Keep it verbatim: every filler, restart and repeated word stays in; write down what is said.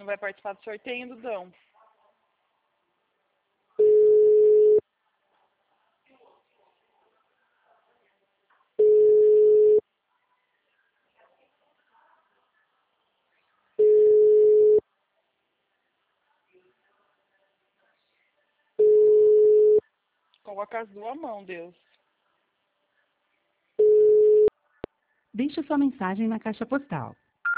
Não vai participar do sorteio, Dudão? Coloca as duas mãos, Deus. Deixe sua mensagem na caixa postal